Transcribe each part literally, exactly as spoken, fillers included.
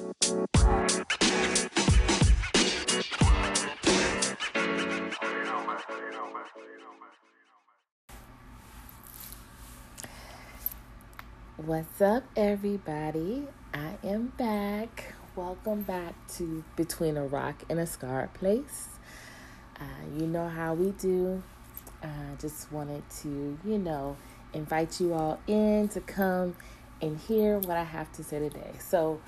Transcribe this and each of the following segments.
What's up, everybody? I am back. Welcome back to Between a Rock and a Scarred Place. Uh, you know how we do. I uh, just wanted to, you know, invite you all in to come and hear what I have to say today. So,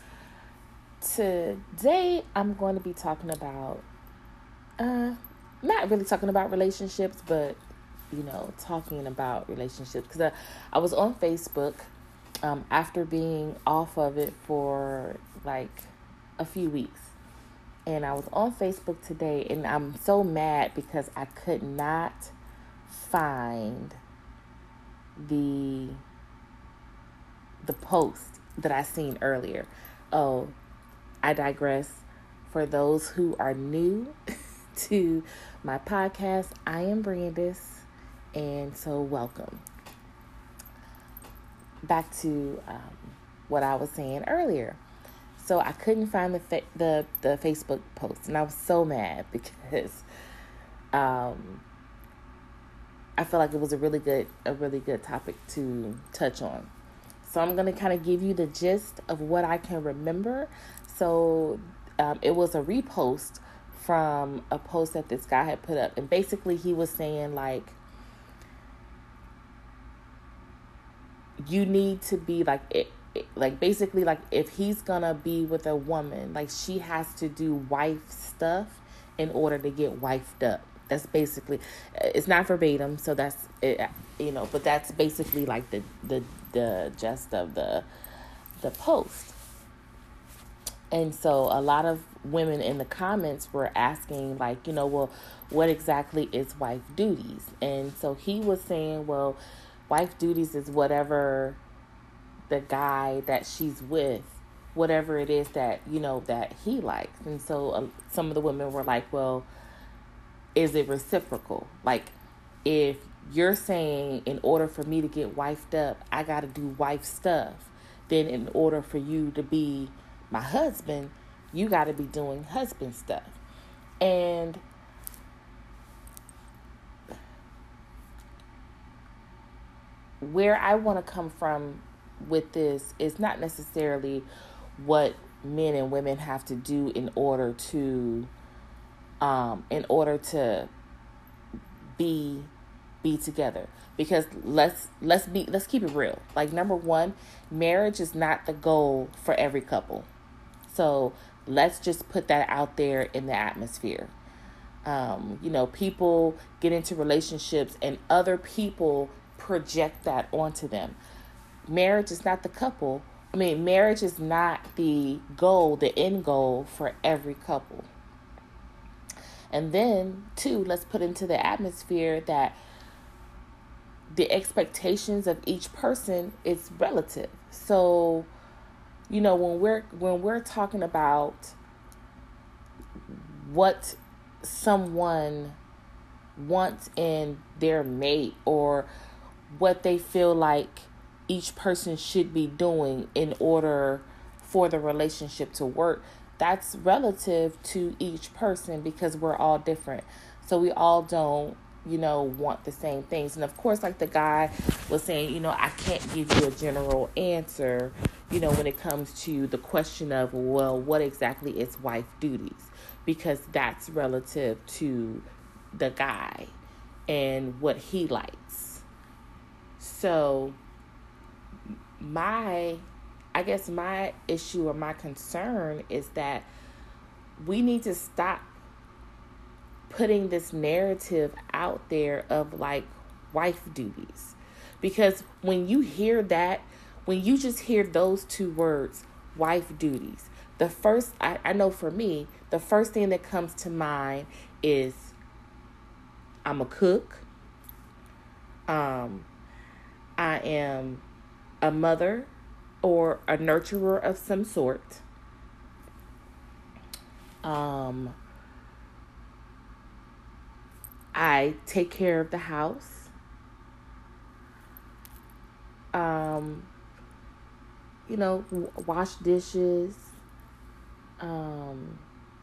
today I'm going to be talking about, uh, not really talking about relationships, but, you know, talking about relationships. Because I, I was on Facebook. Um, after being off of it for like a few weeks. And I was on Facebook today, and I'm so mad because I could not find the the post that I seen earlier. Oh, I digress. For those who are new to my podcast, I am Brandis, and so welcome. Back to um, what I was saying earlier. So I couldn't find the fa- the the Facebook post, and I was so mad because um, I feel like it was a really good a really good topic to touch on. So I'm gonna kind of give you the gist of what I can remember. So um, it was a repost from a post that this guy had put up, and basically he was saying like, you need to be like it, it, like basically like if he's gonna be with a woman, like she has to do wife stuff in order to get wifed up. That's basically, it's not verbatim, so that's it, you know, but that's basically like the the the gist of the the post. And so a lot of women in the comments were asking like, you know, well, what exactly is wife duties? And so he was saying, well, wife duties is whatever the guy that she's with, whatever it is that, you know, that he likes. And so um, some of the women were like, well, is it reciprocal? Like, if you're saying in order for me to get wifed up, I got to do wife stuff, then in order for you to be my husband, you got to be doing husband stuff. And where I want to come from with this is not necessarily what men and women have to do in order to, um, in order to be, be together. Because let's let's be let's keep it real. Like, number one, marriage is not the goal for every couple. So let's just put that out there in the atmosphere. Um, you know, people get into relationships and other people project that onto them. Marriage is not the couple. I mean, marriage is not the goal, the end goal for every couple. And then, two, let's put into the atmosphere that the expectations of each person is relative. So, you know, when we're when we're talking about what someone wants in their mate, or what they feel like each person should be doing in order for the relationship to work, that's relative to each person because we're all different. So we all don't, you know, want the same things. And of course, like the guy was saying, you know, I can't give you a general answer, you know, when it comes to the question of, well, what exactly is wife duties? Because that's relative to the guy and what he likes. So my, I guess my issue or my concern is that we need to stop putting this narrative out there of like wife duties. Because when you hear that, when you just hear those two words, wife duties, the first, I, I know for me, the first thing that comes to mind is I'm a cook. Um, I am a mother or a nurturer of some sort. Um, I take care of the house. Um, you know, wash dishes, um,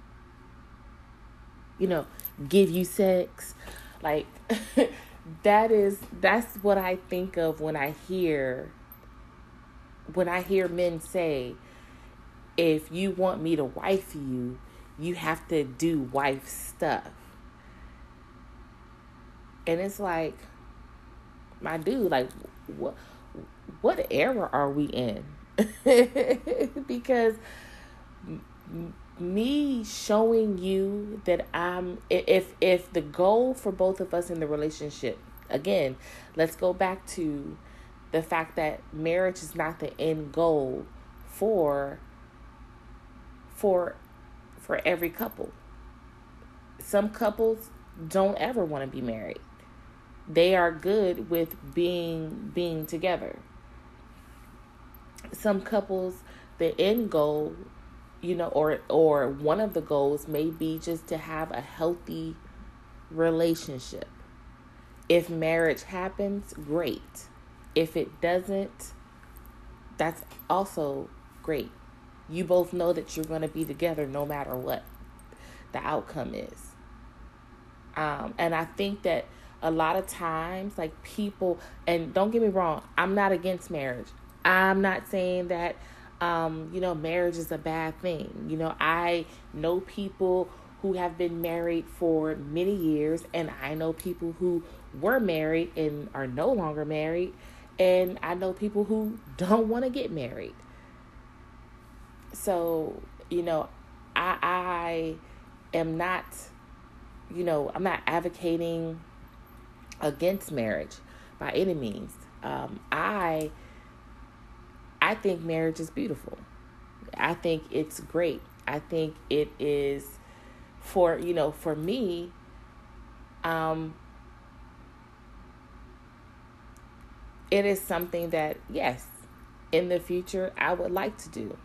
you know, give you sex. Like, that is, that's what I think of when I hear, when I hear men say, if you want me to wife you, you have to do wife stuff. And it's like, my dude, like, what, what era are we in? Because me showing you that I'm, if if the goal for both of us in the relationship, again, let's go back to the fact that marriage is not the end goal for for for every couple. Some couples don't ever want to be married. They are good with being being together. Some couples, the end goal, you know, or or one of the goals may be just to have a healthy relationship. If marriage happens, great. If it doesn't, that's also great. You both know that you're going to be together no matter what the outcome is. Um, and I think that a lot of times, like, people, and don't get me wrong, I'm not against marriage. I'm not saying that, um, you know, marriage is a bad thing. You know, I know people who have been married for many years, and I know people who were married and are no longer married, and I know people who don't want to get married. So, you know, I, I am not, you know, I'm not advocating against marriage by any means. Um, I, I think marriage is beautiful. I think it's great. I think it is for, you know, for me, um, it is something that, yes, in the future, I would like to do.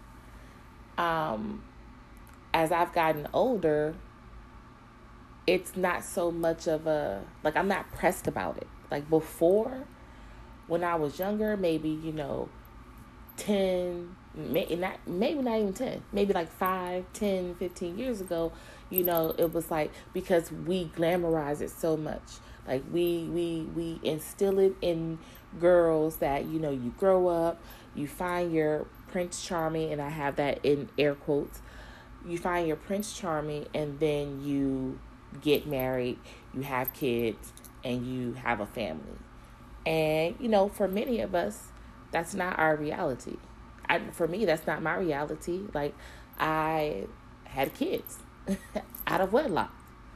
Um, as I've gotten older, it's not so much of a, like, I'm not pressed about it. Like, before, when I was younger, maybe, you know, ten, maybe not, maybe not even ten, maybe like five, ten, fifteen years ago, you know, it was like, because we glamorize it so much. Like, we, we, we instill it in girls that, you know, you grow up, you find your Prince Charming, and I have that in air quotes. You find your Prince Charming, and then you get married, you have kids, and you have a family. And, you know, for many of us, that's not our reality. I, for me, that's not my reality. Like, I had kids out of wedlock.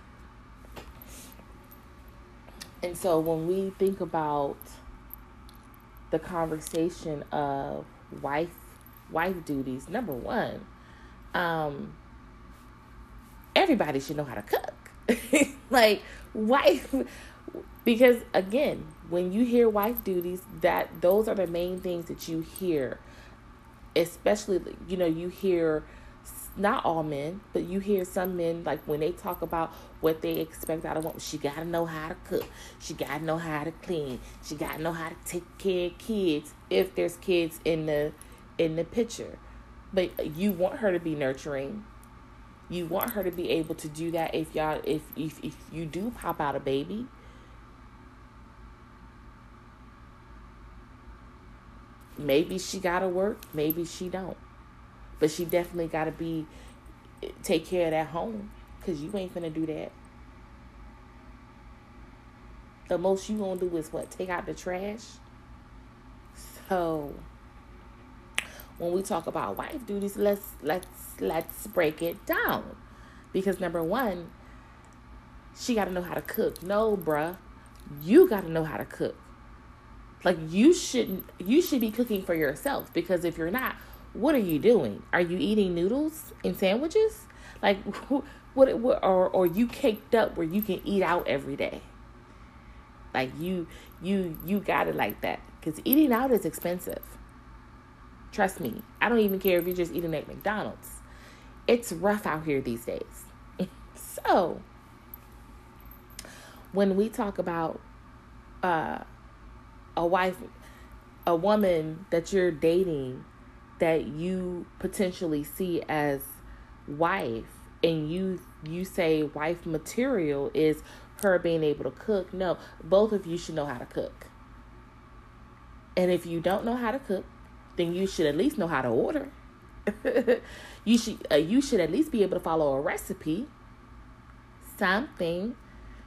And so when we think about the conversation of wife wife duties, number one, um, everybody should know how to cook. Like, wife, because again, when you hear wife duties, that those are the main things that you hear. Especially, you know, you hear, not all men, but you hear some men, like, when they talk about what they expect out of a woman, she gotta know how to cook, she gotta know how to clean, she gotta know how to take care of kids, if there's kids in the in the picture. But you want her to be nurturing. You want her to be able to do that if y'all if if, if you do pop out a baby. Maybe she gotta work, maybe she don't. But she definitely gotta be take care of that home, because you ain't finna do that. The most you gonna do is what? Take out the trash? So when we talk about wife duties, let's let's let's break it down. Because number one, she gotta know how to cook. No, bruh. You gotta know how to cook. Like, you shouldn't you should be cooking for yourself, because if you're not, what are you doing? Are you eating noodles and sandwiches? Like, what, what or or you caked up where you can eat out every day? Like, you you you got it like that, because eating out is expensive. Trust me. I don't even care if you're just eating at McDonald's. It's rough out here these days. So, when we talk about uh, a wife, a woman that you're dating, that you potentially see as wife and you you say wife material is her being able to cook. No, both of you should know how to cook. And if you don't know how to cook, then you should at least know how to order. you should uh, you should at least be able to follow a recipe, something.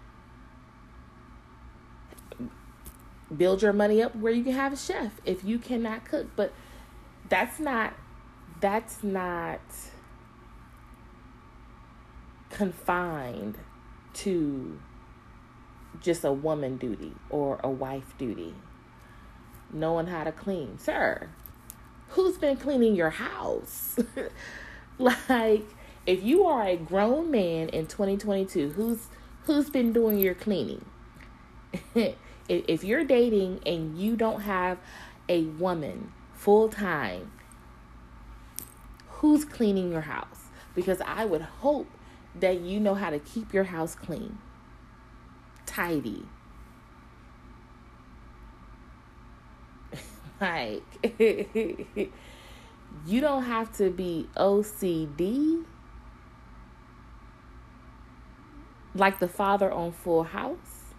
Build your money up where you can have a chef if you cannot cook. But that's not that's not confined to just a woman duty or a wife duty. Knowing how to clean. Sir, who's been cleaning your house? Like, if you are a grown man in twenty twenty-two, who's who's been doing your cleaning? If you're dating and you don't have a woman full time, who's cleaning your house? Because I would hope that you know how to keep your house clean, tidy. Like, you don't have to be O C D like the father on Full House.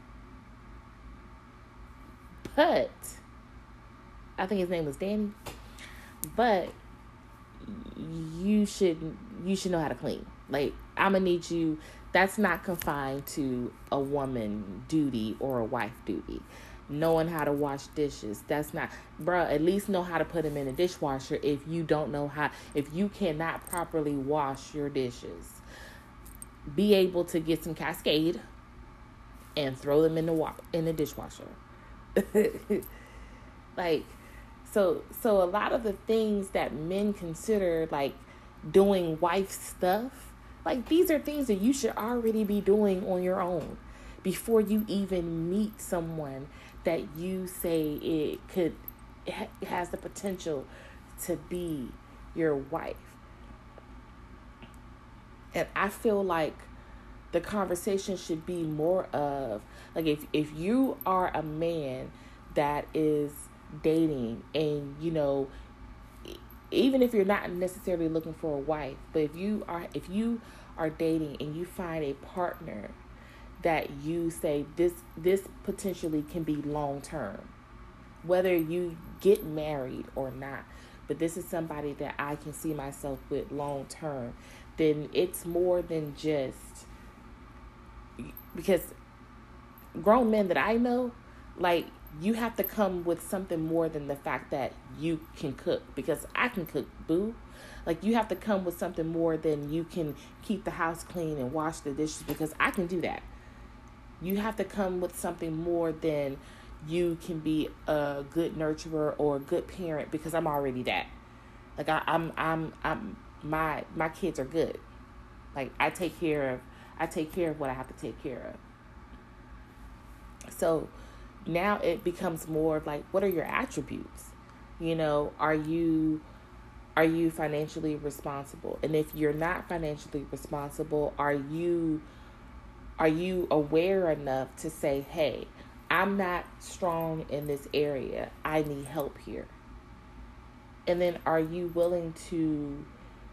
But I think his name was Danny. But you should you should know how to clean. Like, I'm gonna need you. That's not confined to a woman duty or a wife duty. Knowing how to wash dishes, that's not, bruh, at least know how to put them in a dishwasher. If you don't know how, if you cannot properly wash your dishes, be able to get some Cascade and throw them in the wa- in the dishwasher. Like, so so a lot of the things that men consider like doing wife stuff, like, these are things that you should already be doing on your own before you even meet someone that you say it could it has the potential to be your wife. And I feel like the conversation should be more of, like, if if you are a man that is dating and, you know, even if you're not necessarily looking for a wife, but if you are if you are dating and you find a partner that you say this this potentially can be long term, whether you get married or not, but this is somebody that I can see myself with long term, then it's more than just, because grown men that I know, like, you have to come with something more than the fact that you can cook, because I can cook, boo. Like, you have to come with something more than you can keep the house clean and wash the dishes, because I can do that. You have to come with something more than you can be a good nurturer or a good parent, because I'm already that. Like, I, I'm, I'm, I'm, my, my kids are good. Like, I take care of, I take care of what I have to take care of. So now it becomes more like, what are your attributes? You know, are you, are you financially responsible? And if you're not financially responsible, are you, are you aware enough to say, hey, I'm not strong in this area, I need help here? And then are you willing to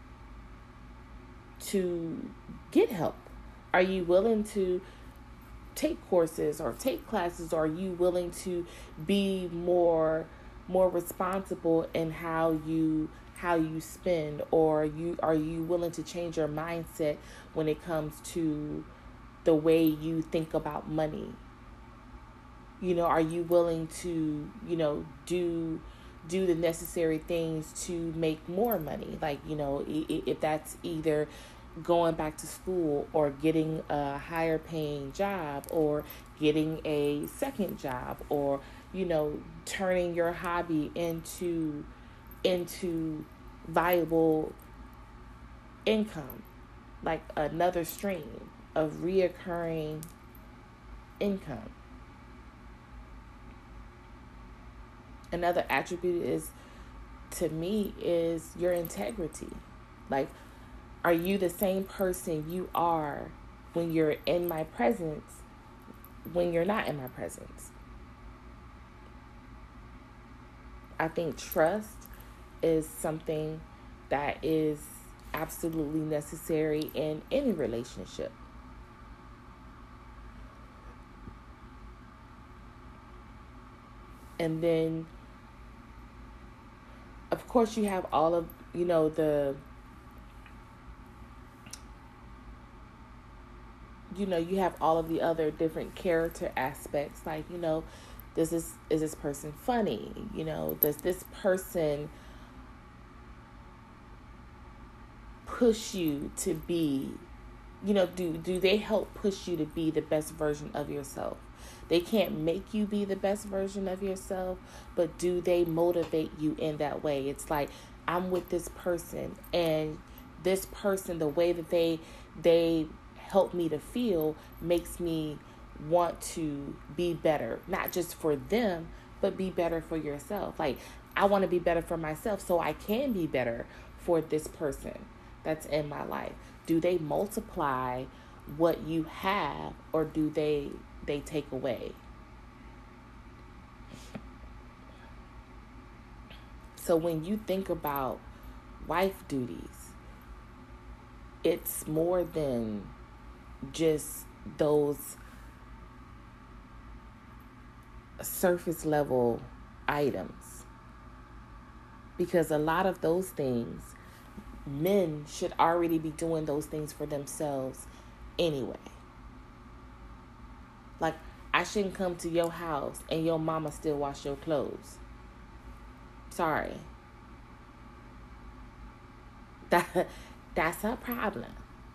to get help? Are you willing to take courses or take classes? Or are you willing to be more more responsible in how you how you spend? Or you are you willing to change your mindset when it comes to the way you think about money? You know, are you willing to, you know, do do the necessary things to make more money? Like, you know, if that's either going back to school or getting a higher paying job or getting a second job, or, you know, turning your hobby into into viable income, like another stream of reoccurring income. Another attribute is, to me, is your integrity. Like, are you the same person you are when you're in my presence, when you're not in my presence? I think trust is something that is absolutely necessary in any relationship. And then, of course, you have all of, you know, the, you know, you have all of the other different character aspects. Like, you know, does this, is this person funny? You know, does this person push you to be, you know, do, do they help push you to be the best version of yourself? They can't make you be the best version of yourself, but do they motivate you in that way? It's like, I'm with this person, and this person, the way that they they help me to feel makes me want to be better, not just for them, but be better for yourself. Like, I want to be better for myself so I can be better for this person that's in my life. Do they multiply what you have, or do they they take away? So when you think about wife duties, it's more than just those surface level items, because a lot of those things, men should already be doing those things for themselves anyway. Like, I shouldn't come to your house and your mama still wash your clothes. Sorry. That that's a problem.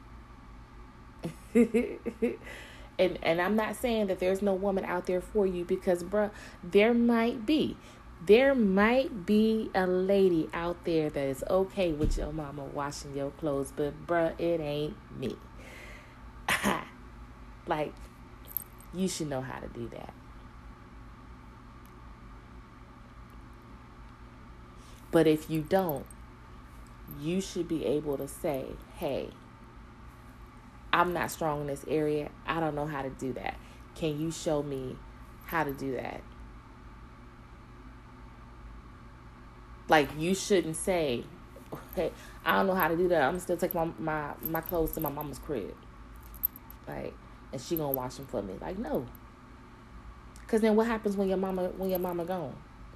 and and I'm not saying that there's no woman out there for you, because bruh, there might be. There might be a lady out there that is okay with your mama washing your clothes, but bruh, it ain't me. Like, you should know how to do that. But if you don't, you should be able to say, hey, I'm not strong in this area. I don't know how to do that. Can you show me how to do that? Like, you shouldn't say, hey, I don't know how to do that. I'm going to still take my, my, my clothes to my mama's crib. Like, and she going to wash them for me. Like, no. Because then what happens when your mama, when your mama gone?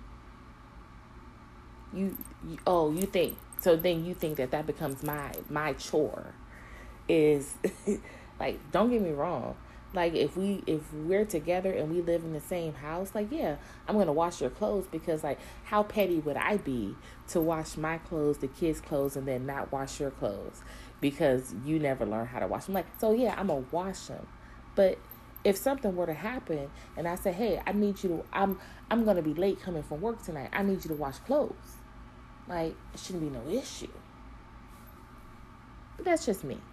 You, you, oh, you think, so then you think that that becomes my, my chore is, like, don't get me wrong. Like, if we, if we're together and we live in the same house, like, yeah, I'm going to wash your clothes, because, like, how petty would I be to wash my clothes, the kids' clothes, and then not wash your clothes because you never learned how to wash them? Like, so yeah, I'm going to wash them. But if something were to happen and I say, hey, I need you to, I'm, I'm going to be late coming from work tonight. I need you to wash clothes. Like, it shouldn't be no issue. But that's just me.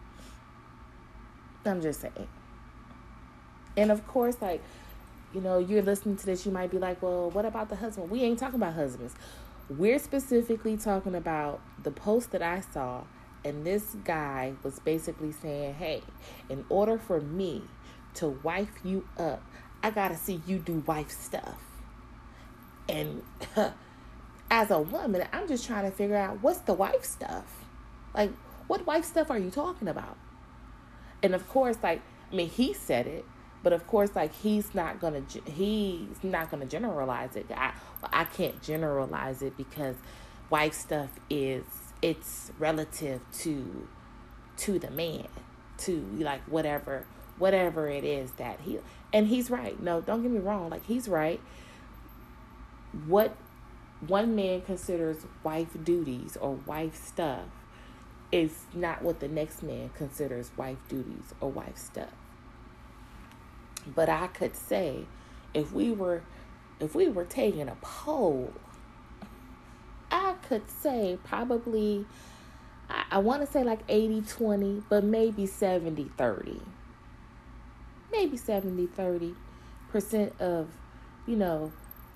I'm just saying. And of course, like, you know, you're listening to this, you might be like, well, what about the husband? We ain't talking about husbands. We're specifically talking about the post that I saw, and this guy was basically saying, hey, in order for me to wife you up, I gotta see you do wife stuff. And as a woman, I'm just trying to figure out, what's the wife stuff? Like, what wife stuff are you talking about? And of course, like, I mean, he said it, but of course, like, he's not gonna he's not gonna generalize it. I I can't generalize it, because wife stuff is, it's relative to to the man, to, like, whatever whatever it is that he, and he's right. No, don't get me wrong. Like, he's right. What one man considers wife duties or wife stuff is not what the next man considers wife duties or wife stuff. But I could say, if we were if we were taking a poll, I could say probably, I, I want to say like eighty twenty, but maybe seventy thirty. Maybe seventy thirty percent of, you know,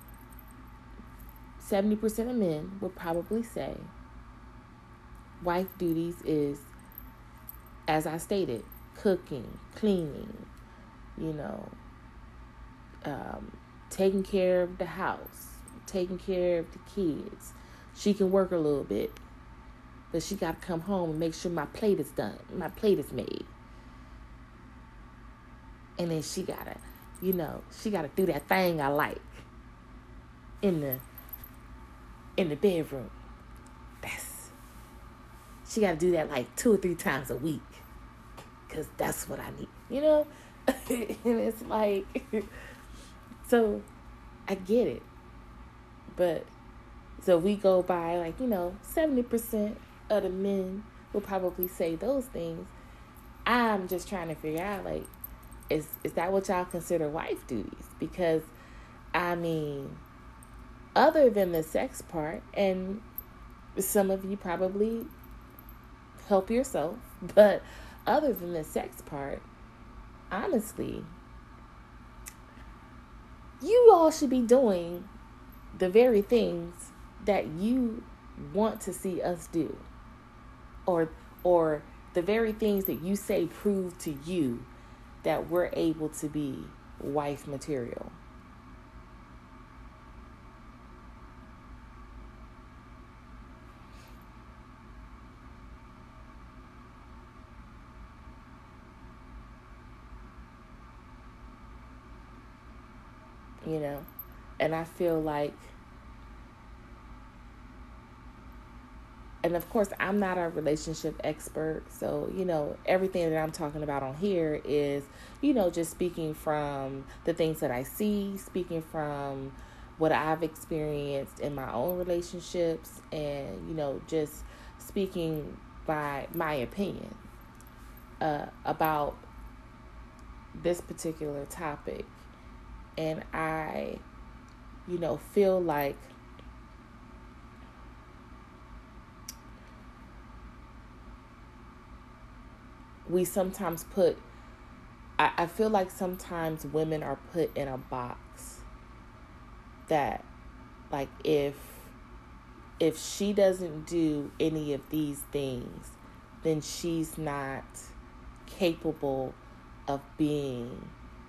seventy percent of men would probably say wife duties is, as I stated, cooking, cleaning, you know, um, taking care of the house, taking care of the kids. She can work a little bit, but she got to come home and make sure my plate is done, my plate is made. And then she got to, you know, she got to do that thing I like in the in the bedroom. That's, she got to do that like two or three times a week, because that's what I need, you know? And it's like, so I get it. But so we go by, like, you know, seventy percent of the men will probably say those things. I'm just trying to figure out, like, is is that what y'all consider wife duties? Because, I mean, other than the sex part, and some of you probably help yourself, but other than the sex part, honestly, you all should be doing the very things that you want to see us do, or or the very things that you say prove to you that we're able to be wife material. You know, and I feel like, and of course, I'm not a relationship expert. So, you know, everything that I'm talking about on here is, you know, just speaking from the things that I see, speaking from what I've experienced in my own relationships, and, you know, just speaking by my opinion uh, about this particular topic. And I, you know, feel like we sometimes put, I, I feel like sometimes women are put in a box that, like, if, if she doesn't do any of these things, then she's not capable of being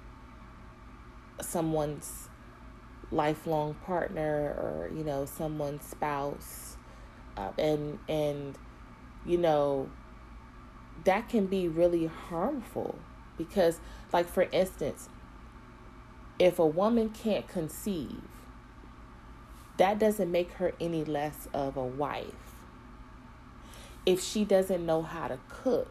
someone's lifelong partner, or, you know, someone's spouse. Uh, and, and, you know, that can be really harmful, because, like, for instance, if a woman can't conceive, that doesn't make her any less of a wife. If she doesn't know how to cook,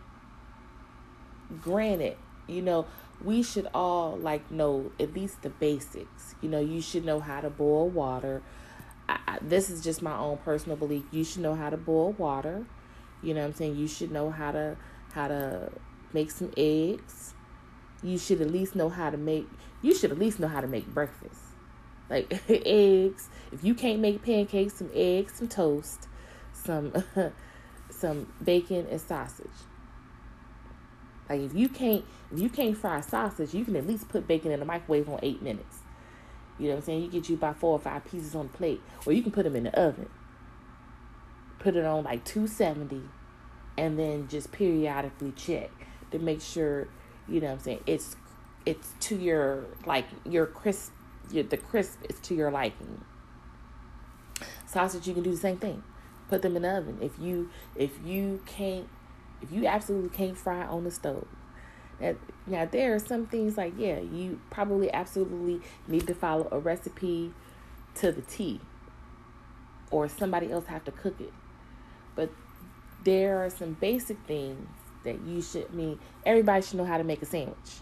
granted, you know, we should all, like, know at least the basics. You know, you should know how to boil water. I, I, this is just my own personal belief. You should know how to boil water. You know what I'm saying? You should know how to how to make some eggs. You should at least know how to make, you should at least know how to make breakfast. Like, eggs. If you can't make pancakes, some eggs, some toast, some some bacon and sausage. Like, if you can't, if you can't fry sausage, you can at least put bacon in the microwave on eight minutes. You know what I'm saying? You get you about four or five pieces on the plate, or you can put them in the oven. Put it on like two seventy, and then just periodically check to make sure, you know what I'm saying, it's it's to your, like, your crisp, your, the crisp is to your liking. Sausage, you can do the same thing. Put them in the oven. If you if you can't If you absolutely can't fry on the stove. That, now, there are some things like, yeah, you probably absolutely need to follow a recipe to the T, or somebody else have to cook it. But there are some basic things that you should, I mean, everybody should know how to make a sandwich.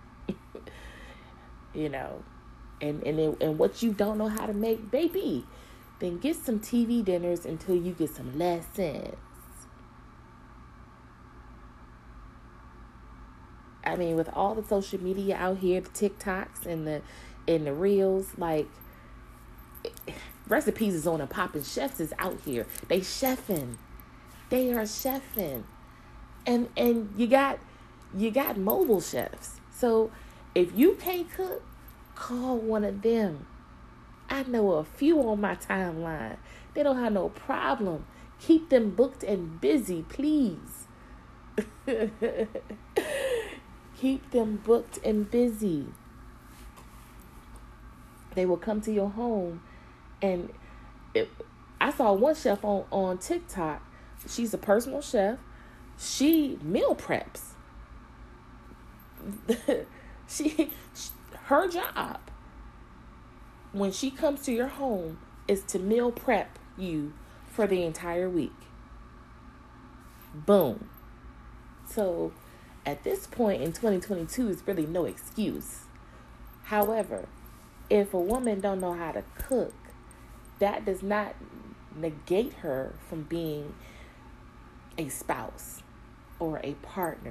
You know, and, and, it, and what you don't know how to make, baby, then get some T V dinners until you get some lessons. I mean, with all the social media out here, the TikToks and the and the reels, like, recipes is on and popping. Chefs is out here. They chefing. They are chefing. And and you got you got mobile chefs. So if you can't cook, call one of them. I know a few on my timeline. They don't have no problem. Keep them booked and busy, please. Keep them booked and busy. They will come to your home. And it, I saw one chef on, on TikTok she's a personal chef. She meal preps. she, she her job when she comes to your home is to meal prep you for the entire week. Boom. So at this point in twenty twenty-two, it's really no excuse. However, if a woman don't know how to cook, that does not negate her from being a spouse or a partner.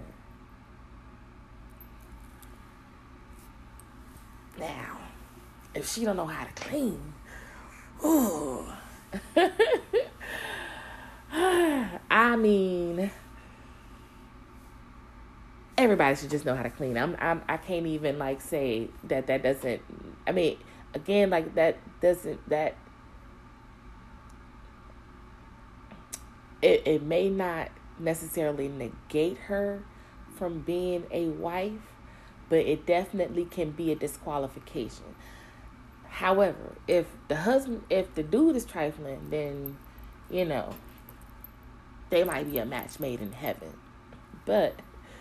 Now, if she don't know how to clean, ooh, I mean, everybody should just know how to clean. I'm, I'm, I can't even like say that that doesn't. I mean, again, like that doesn't that. It it may not necessarily negate her from being a wife, but it definitely can be a disqualification. However, if the husband, if the dude is trifling, then, you know, they might be a match made in heaven. But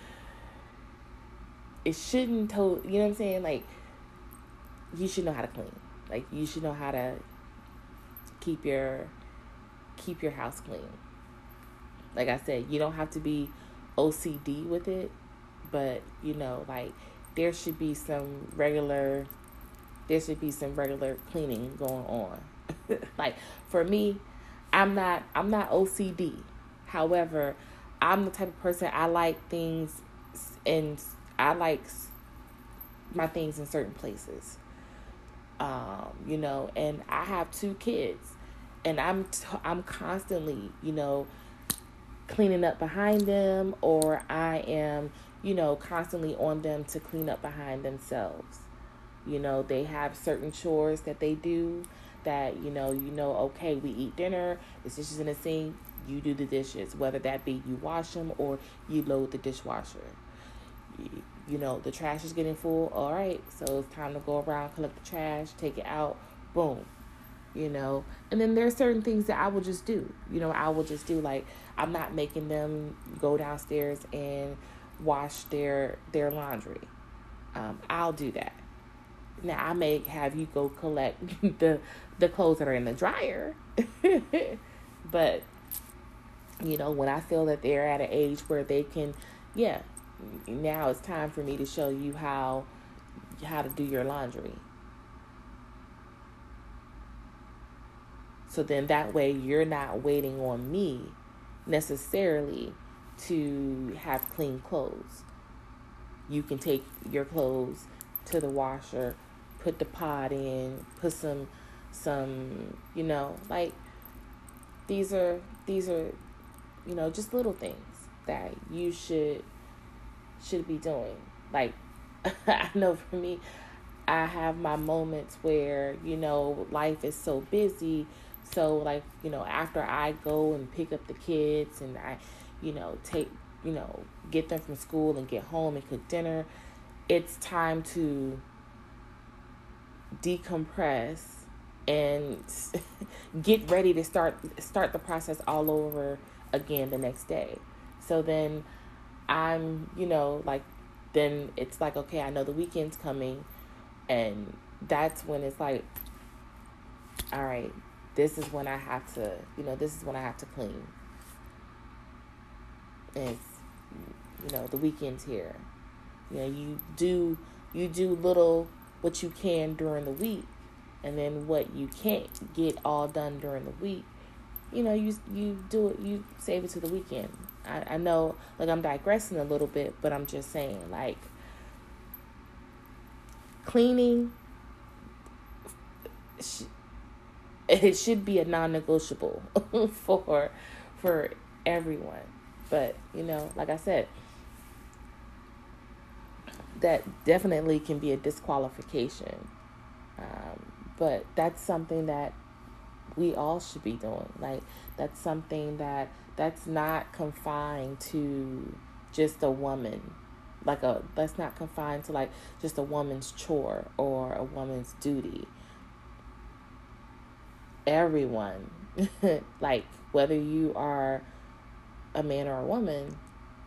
it shouldn't, to, you know what I'm saying? Like, you should know how to clean. Like, you should know how to keep your, keep your house clean. Like I said, you don't have to be O C D with it, but, you know, like, there should be some regular, there should be some regular cleaning going on. Like, for me, I'm not, I'm not O C D. However, I'm the type of person, I like things, and I like my things in certain places. Um, you know, and I have two kids, and I'm, t- I'm constantly, you know, cleaning up behind them, or I am, you know, constantly on them to clean up behind themselves. You know, they have certain chores that they do that, you know, you know, okay, we eat dinner, the dishes in the sink, you do the dishes, whether that be you wash them or you load the dishwasher. You, you know, the trash is getting full, all right, so it's time to go around, collect the trash, take it out, boom. You know, and then there's certain things that I will just do. You know, I will just do, like, I'm not making them go downstairs and wash their their laundry. Um, I'll do that. Now, I may have you go collect the the clothes that are in the dryer. But, you know, when I feel that they're at an age where they can, yeah, now it's time for me to show you how how to do your laundry. So then that way you're not waiting on me necessarily to have clean clothes. You can take your clothes to the washer, put the pod in, put some, some, you know, like, these are, these are, you know, just little things that you should, should be doing. Like, I know for me, I have my moments where, you know, life is so busy. So, like, you know, after I go and pick up the kids and I, you know, take, you know, get them from school and get home and cook dinner, it's time to decompress and get ready to start start the process all over again the next day. So then I'm, you know, like, then it's like, okay, I know the weekend's coming, and that's when it's like, all right, this is when I have to, you know, this is when I have to clean. And it's, you know, the weekend's here. You know, you do, you do little, what you can during the week, and then what you can't get all done during the week, you know, you, you do it, you save it to the weekend. I, I know, like, I'm digressing a little bit, but I'm just saying, like, cleaning, it should be a non-negotiable for for everyone. But, you know, like I said, that definitely can be a disqualification. Um, but that's something that we all should be doing. Like, that's something that that's not confined to just a woman. Like, a that's not confined to, like, just a woman's chore or a woman's duty. Everyone, like, whether you are a man or a woman,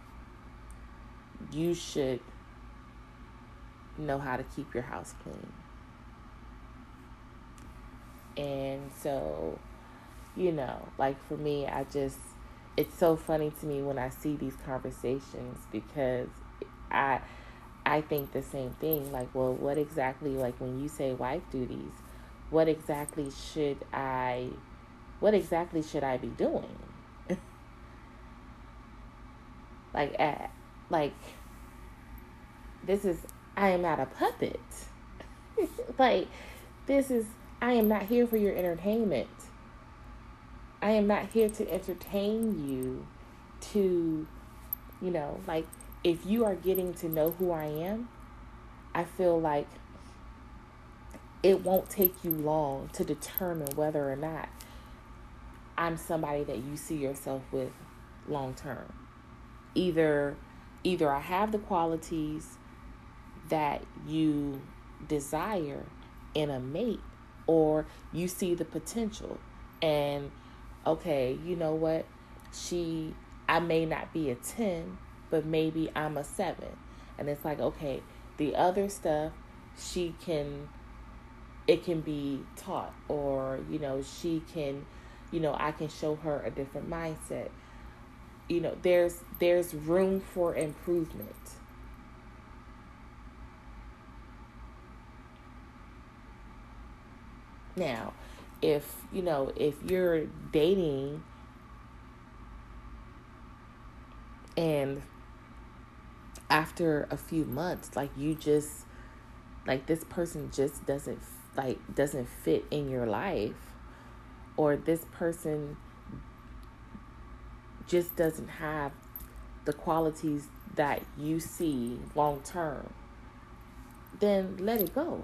you should know how to keep your house clean. And so, you know, like for me, I just, it's so funny to me when I see these conversations, because I I think the same thing. Like, well, what exactly, like when you say wife duties, what exactly should I what exactly should I be doing? like at, like this is I am not a puppet. Like, this is I am not here for your entertainment. I am not here to entertain you to, you know, like, if you are getting to know who I am, I feel like it won't take you long to determine whether or not I'm somebody that you see yourself with long term. Either either I have the qualities that you desire in a mate, or you see the potential and, okay, you know what? She I may not be a ten, but maybe I'm a seven. And it's like, okay, the other stuff, she can, it can be taught, or, you know, she can, you know, I can show her a different mindset. You know, there's, there's room for improvement. Now, if, you know, if you're dating and after a few months, like, you just, like, this person just doesn't, like, doesn't fit in your life, or this person just doesn't have the qualities that you see long term, then let it go.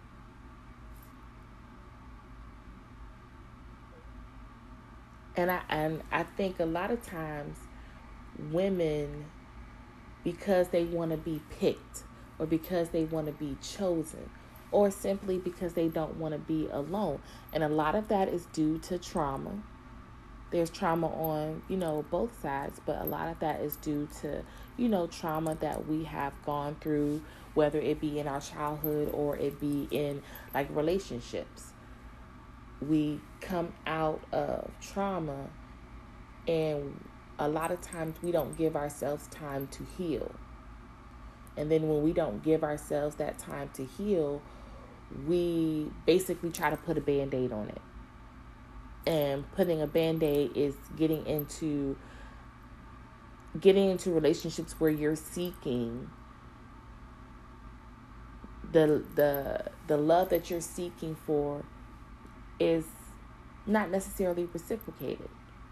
And I and I think a lot of times women, because they want to be picked, or because they want to be chosen, or simply because they don't want to be alone. And a lot of that is due to trauma. There's trauma on, you know, both sides, but a lot of that is due to, you know, trauma that we have gone through, whether it be in our childhood or it be in, like, relationships. We come out of trauma, and a lot of times we don't give ourselves time to heal. And then when we don't give ourselves that time to heal, we basically try to put a Band-Aid on it. And putting a Band-Aid is getting into getting into relationships where you're seeking the the the love that you're seeking for is not necessarily reciprocated.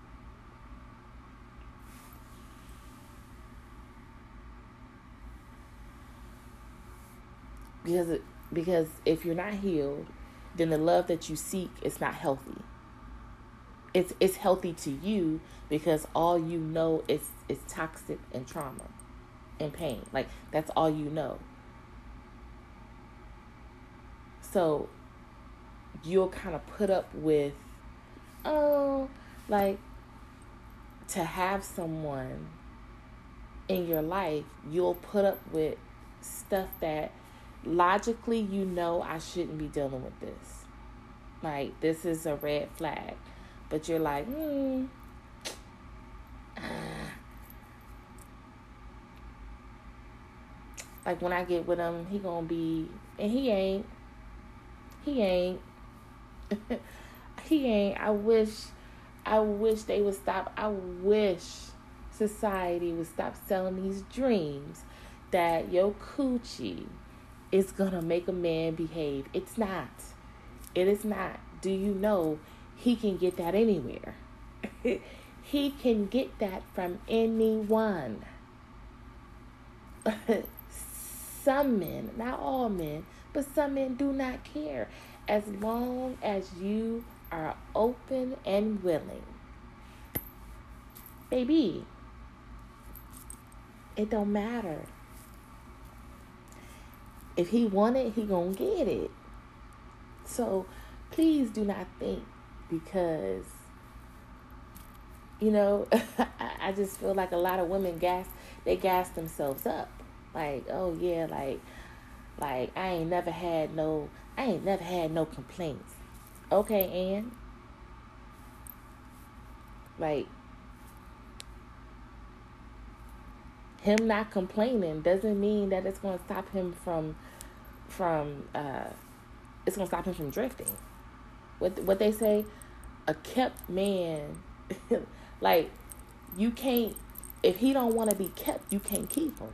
Because it, because if you're not healed, then the love that you seek is not healthy. It's it's healthy to you because all you know is is toxic and trauma and pain. Like, that's all you know. So you'll kind of put up with, oh, like, to have someone in your life, you'll put up with stuff that logically you know I shouldn't be dealing with this. Like, this is a red flag. But you're like, hmm. Uh, like, when I get with him, he gonna be, and he ain't. He ain't. He ain't. I wish, I wish they would stop. I wish society would stop selling these dreams that your coochie is gonna make a man behave. It's not. It is not. Do you know he can get that anywhere? He can get that from anyone. Some men, not all men, but some men do not care. As long as you are open and willing. Baby, it don't matter. If he want it, he gonna get it. So please do not think because You know, I, I just feel like a lot of women gas they gas themselves up. Like, oh yeah, like like I ain't never had no I ain't never had no complaints. Okay, and like him not complaining doesn't mean that it's gonna stop him from from uh it's gonna stop him from drifting. What what they say, a kept man, like you can't if he don't want to be kept, you can't keep him.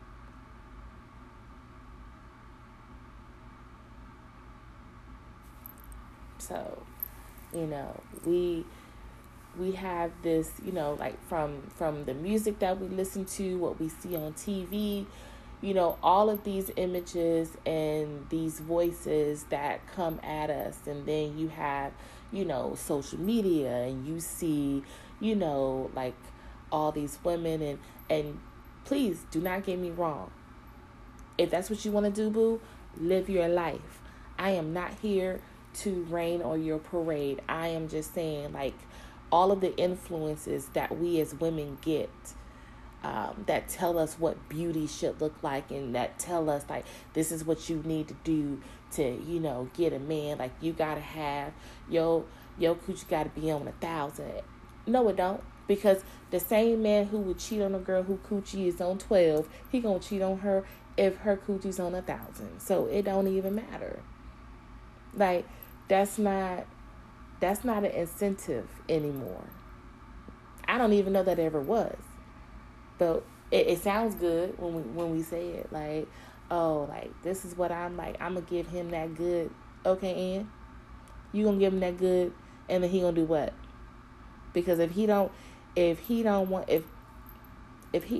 So, you know, we we have this, you know, like from from the music that we listen to, what we see on T V, you know, all of these images and these voices that come at us. And then you have, you know, social media, and you see, you know, like all these women, and and please do not get me wrong. If that's what you want to do, boo, live your life. I am not here to rain on your parade. I am just saying, like, all of the influences that we as women get, um, that tell us what beauty should look like, and that tell us, like, this is what you need to do to, you know, get a man. Like, you got to have, yo, yo, coochie got to be on a thousand. No, it don't. Because the same man who would cheat on a girl who coochie is on twelve, he gonna cheat on her if her coochie's on a thousand. So it don't even matter. Like, that's not that's not an incentive anymore. I don't even know that it ever was. But it, it sounds good when we when we say it. Like, oh, like this is what I'm like. I'm gonna give him that good. Okay, and you gonna give him that good, and then he gonna do what? Because if he don't, if he don't want, if if he,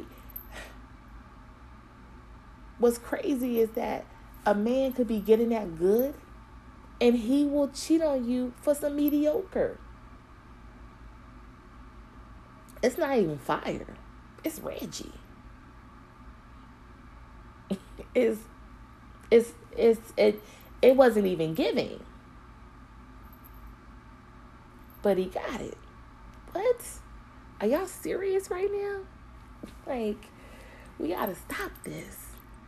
what's crazy is that a man could be getting that good, and he will cheat on you for some mediocre. It's not even fire. It's Reggie. it's it's it's it it wasn't even giving. But he got it. What? Are y'all serious right now? Like, we gotta stop this.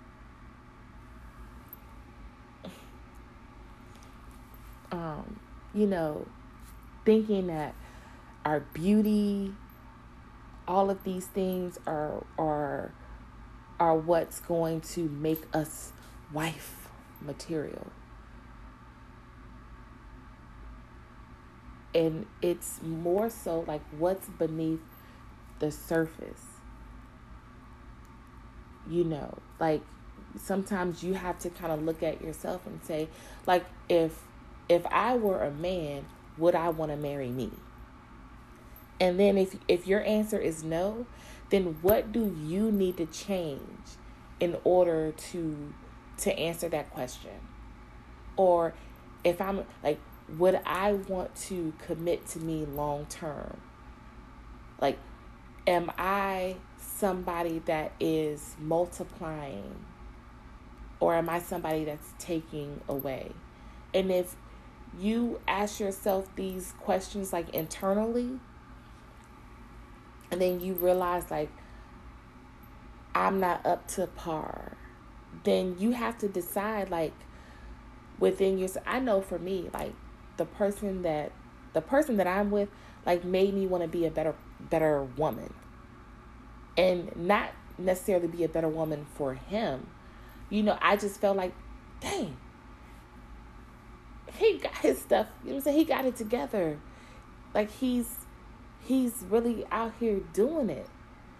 Um, you know, thinking that our beauty, all of these things are are are what's going to make us wife material. And it's more so like what's beneath the surface. You know, like sometimes you have to kind of look at yourself and say, like, if if I were a man, would I want to marry me? And then if if your answer is no, then what do you need to change in order to to answer that question? Or if I'm like, would I want to commit to me long term? Like, am I somebody that is multiplying, or am I somebody that's taking away? And if you ask yourself these questions like internally, and then you realize like, I'm not up to par, then you have to decide like within yourself. I know for me, like the person that the person that I'm with like made me want to be a better better woman. And not necessarily be a better woman for him. You know, I just felt like, dang, he got his stuff, you know what I'm saying? He got it together. Like he's he's really out here doing it.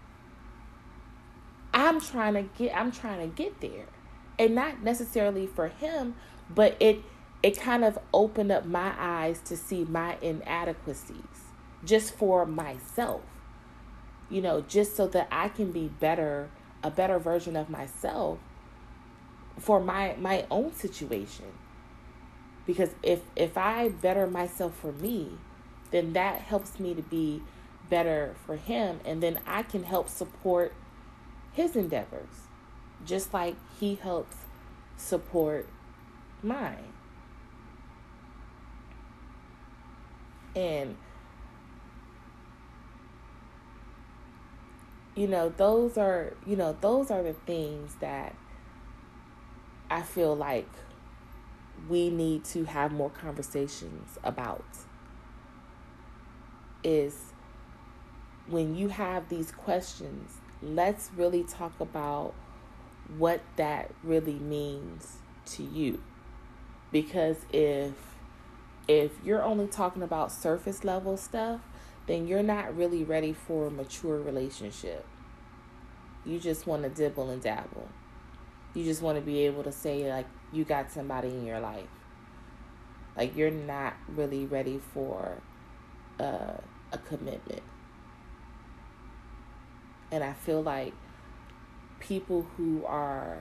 I'm trying to get I'm trying to get there. And not necessarily for him, but it it kind of opened up my eyes to see my inadequacies just for myself. You know, just so that I can be better, a better version of myself for my my own situation. Because if if I better myself for me, then that helps me to be better for him, and then I can help support his endeavors, just like he helps support mine. And you know, those are, you know, those are the things that I feel like we need to have more conversations about. Is when you have these questions, let's really talk about what that really means to you. Because if if you're only talking about surface level stuff, then you're not really ready for a mature relationship. You just want to dibble and dabble. You just want to be able to say, like, you got somebody in your life. Like, you're not really ready for uh, a commitment. And I feel like people who are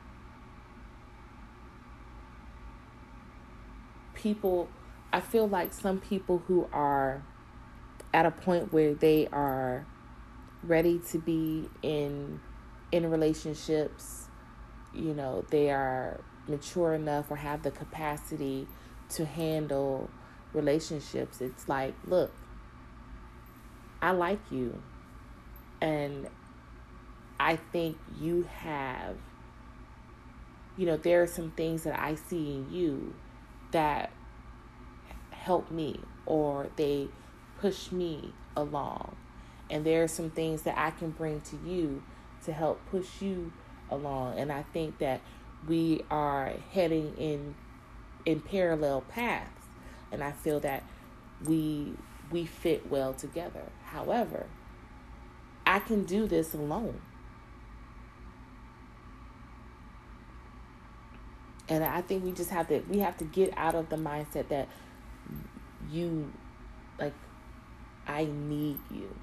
people, I feel like some people who are at a point where they are ready to be in in relationships, you know, they are mature enough or have the capacity to handle relationships. It's like, look, I like you, and I think you have, you know, there are some things that I see in you that help me, or they push me along. And there are some things that I can bring to you to help push you along. And I think that we are heading in in parallel paths. And I feel that we we fit well together. However, I can do this alone. And I think we just have to we have to get out of the mindset that you, like, I need you.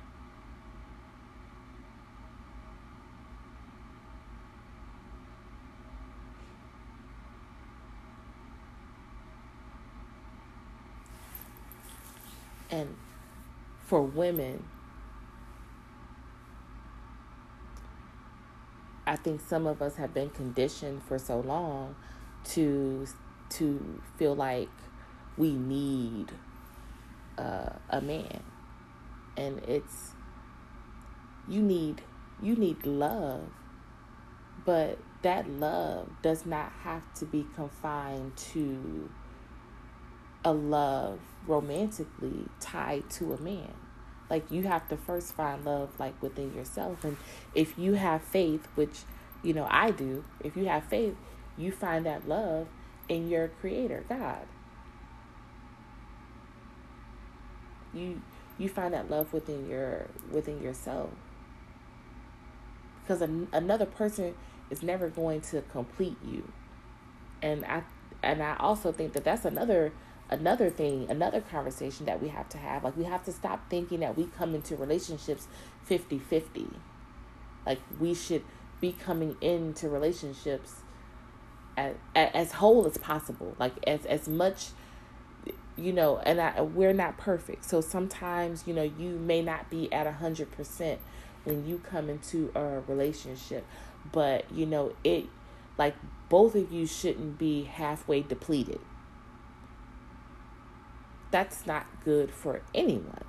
And for women, I think some of us have been conditioned for so long to to feel like we need uh, a man, and it's you need you need love, but that love does not have to be confined to a love romantically tied to a man. Like, you have to first find love, like, within yourself. And if you have faith, which, you know, I do, if you have faith, you find that love in your creator, God. You you find that love within your within yourself. Because an, another person is never going to complete you. And I and I also think that that's another another thing, another conversation that we have to have. Like, we have to stop thinking that we come into relationships fifty-fifty. Like, we should be coming into relationships as, as whole as possible. Like, as, as much, you know, and I, we're not perfect. So sometimes, you know, you may not be at one hundred percent when you come into a relationship. But, you know, it, like, both of you shouldn't be halfway depleted. That's not good for anyone.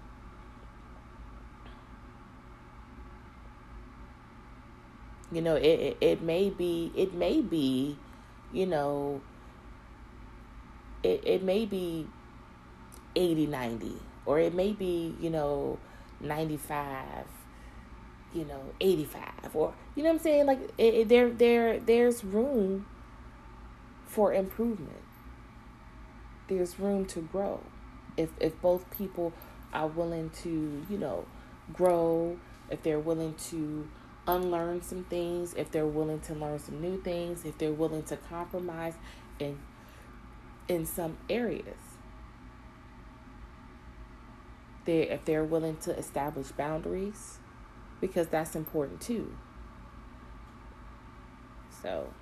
You know, it, it, it may be, it may be, you know, it, it may be eighty ninety, or it may be, you know, ninety-five, you know, eighty-five, or, you know what I'm saying? Like, it, it, there, there, there's room for improvement. There's room to grow. If if both people are willing to, you know, grow, if they're willing to unlearn some things, if they're willing to learn some new things, if they're willing to compromise in in some areas. They if they're willing to establish boundaries, because that's important too. So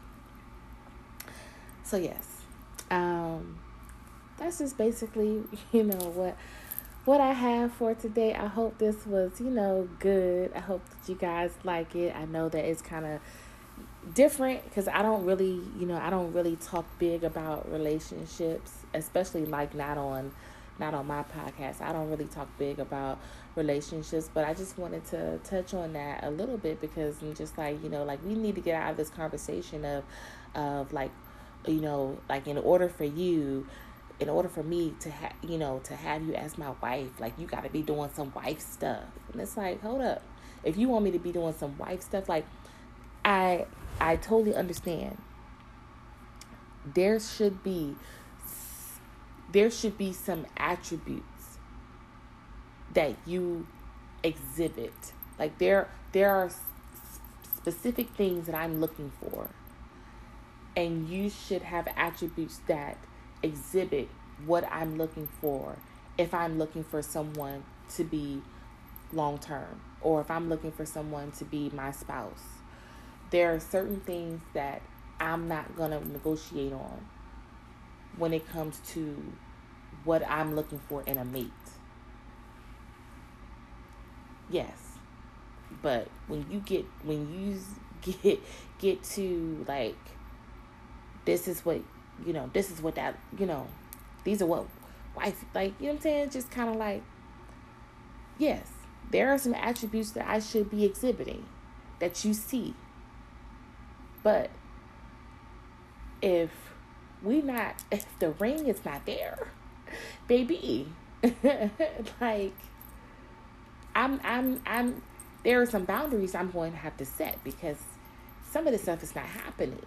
so yes. Um that's just basically, you know, what what I have for today. I hope this was, you know, good. I hope that you guys like it. I know that it's kind of different because I don't really, you know, I don't really talk big about relationships, especially like not on, not on my podcast. I don't really talk big about relationships, but I just wanted to touch on that a little bit because I'm just like, you know, like we need to get out of this conversation of, of like, you know, like in order for you, in order for me to have, you know, to have you as my wife, like you got to be doing some wife stuff. And it's like, hold up. If you want me to be doing some wife stuff, like I, I totally understand. There should be, there should be some attributes that you exhibit. Like there, there are specific things that I'm looking for, and you should have attributes that exhibit what I'm looking for. If I'm looking for someone to be long term, or if I'm looking for someone to be my spouse, there are certain things that I'm not going to negotiate on when it comes to what I'm looking for in a mate. Yes. But when you get, when you get, get to like, this is what, you know, this is what that, you know, these are what wife, like, you know what I'm saying? Just kind of like, yes, there are some attributes that I should be exhibiting that you see. But if we not, if the ring is not there, baby, like, I'm, I'm, I'm, there are some boundaries I'm going to have to set because some of this stuff is not happening.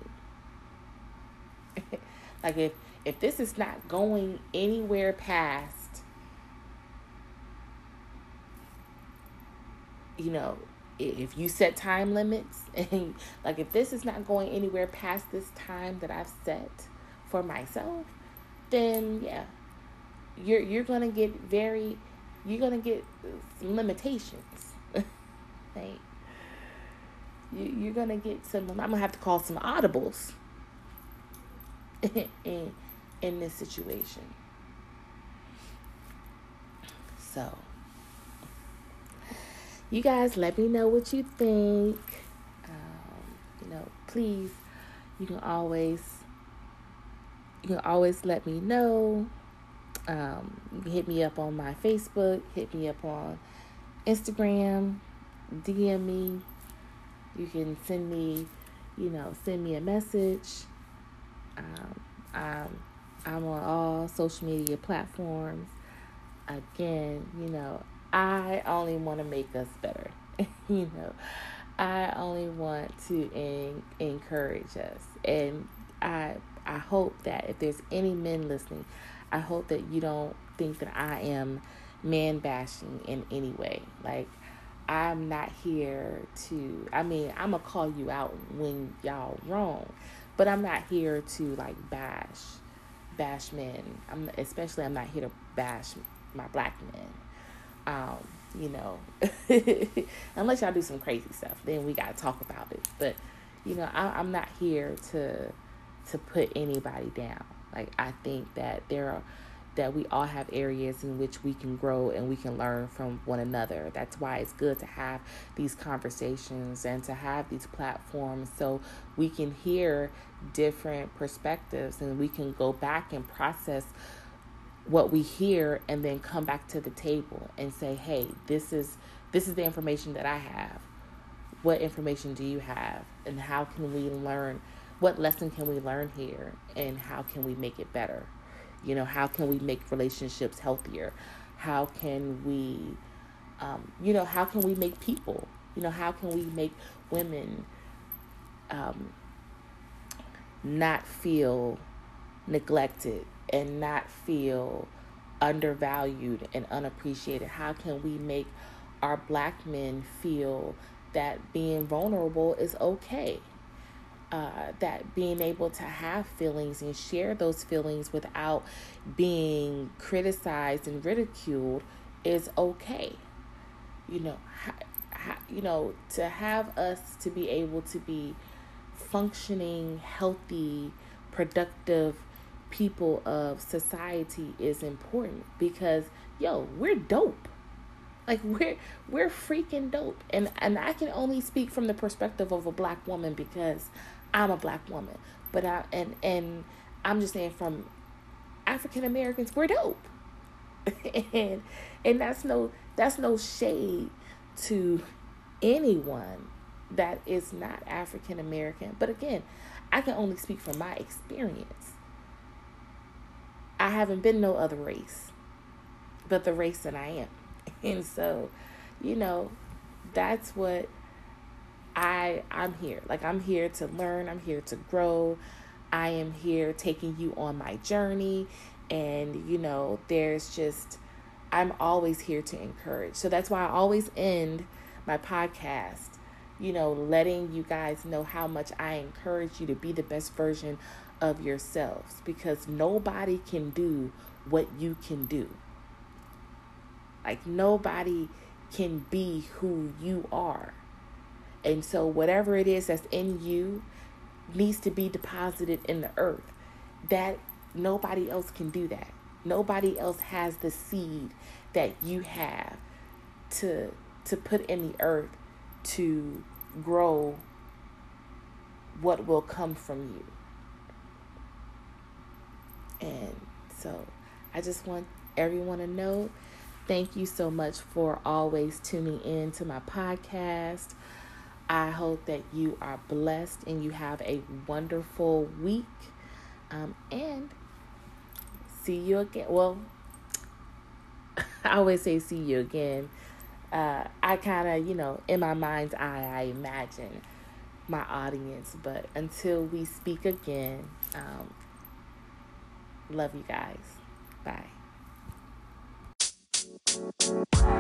Like if, if this is not going anywhere past, you know, if you set time limits and like if this is not going anywhere past this time that I've set for myself, then yeah, you're you're gonna get very, you're gonna get some limitations. Like you you're gonna get some. I'm gonna have to call some audibles in in this situation. So. You guys let me know what you think. Um, you know, please, you can always, you can always let me know. Um, you can hit me up on my Facebook, hit me up on Instagram, D M me. You can send me, you know, send me a message. Um, I'm, I'm on all social media platforms. Again, you know, I only want to make us better. You know, I only want to in, encourage us. And I I hope that if there's any men listening, I hope that you don't think that I am man bashing in any way. Like, I'm not here to, I mean, I'm going to call you out when y'all wrong, but I'm not here to like bash, bash men. I'm especially, I'm not here to bash my black men. Um, you know, unless y'all do some crazy stuff, then we gotta talk about it. But, you know, I, I'm not here to to put anybody down. Like, I think that there are that we all have areas in which we can grow and we can learn from one another. That's why it's good to have these conversations and to have these platforms so we can hear different perspectives and we can go back and process what we hear and then come back to the table and say, hey, this is this is the information that I have. What information do you have? And how can we learn? What lesson can we learn here? And how can we make it better? You know, how can we make relationships healthier? How can we, um, you know, how can we make people? You know, how can we make women um, not feel neglected and not feel undervalued and unappreciated? How can we make our black men feel that being vulnerable is okay? Uh, that being able to have feelings and share those feelings without being criticized and ridiculed is okay. You know, ha, ha, you know, to have us to be able to be functioning, healthy, productive people of society is important because, yo, we're dope. Like, we're we're freaking dope. And and I can only speak from the perspective of a black woman because I'm a black woman. But I and and I'm just saying, from African Americans, we're dope. and and that's no that's no shade to anyone that is not African American. But again, I can only speak from my experience. I haven't been no other race but the race that I am. And so, you know, that's what I I'm here. Like, I'm here to learn, I'm here to grow. I am here taking you on my journey, and you know, there's just I'm always here to encourage. So that's why I always end my podcast, you know, letting you guys know how much I encourage you to be the best version of yourselves, because nobody can do what you can do. Like, nobody can be who you are. And so whatever it is that's in you needs to be deposited in the earth. That nobody else can do that. Nobody else has the seed that you have to to put in the earth to grow what will come from you. And so I just want everyone to know, thank you so much for always tuning in to my podcast. I hope that you are blessed and you have a wonderful week. Um, and see you again. Well, I always say see you again. Uh, I kind of, you know, in my mind's eye, I imagine my audience. But until we speak again, um, love you guys. Bye.